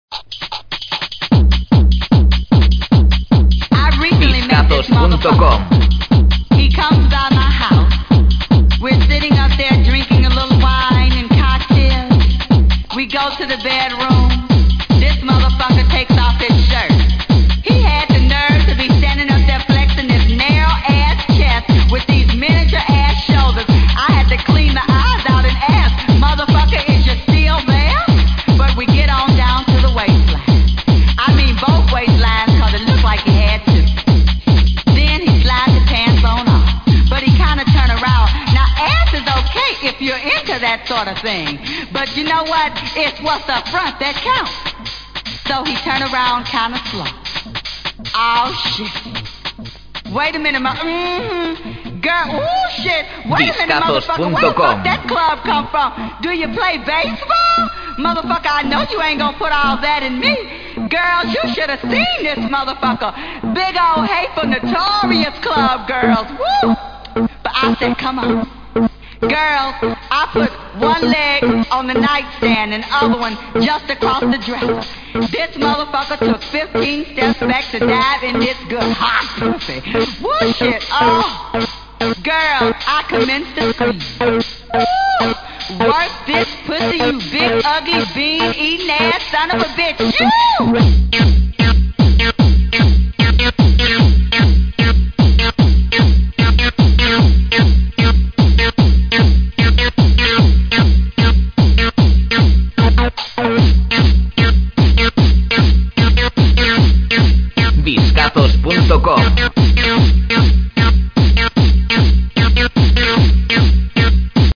Discatos.com. He comes by my house. We're sitting up there drinking a little wine and cocktails. We go to the bedroom. This motherfucker takes off his shirt. He had the nerve to be standing up there flexing his narrow ass chest with these miniature ass shoulders. I had to clean the eyes out and ask, motherfucker, is you still there? But we get on down to the waistline. I mean both waistlines, cause it looked like he had to. Then he slides his pants on off, but he kinda turn around. Now ass is okay if you're into that sort of thing, but you know what? It's what's up front that counts. So he turn around kinda slow. Oh shit. Wait a minute, girl, ooh shit. Wait a minute, motherfucker, where the fuck that club come from? Do you play baseball? Motherfucker, I know you ain't gonna put all that in me. Girls, you should have seen this motherfucker. Big old hateful, notorious club girls. Woo! But I said, come on. Girls, I put one leg on the nightstand and the other one just across the dresser. This motherfucker took 15 steps back to dive in this good hot pussy. Woo shit, oh. Girl, I commenced to scream. Woo! Work this pussy, you big ugly bean eating ass son of a bitch. You!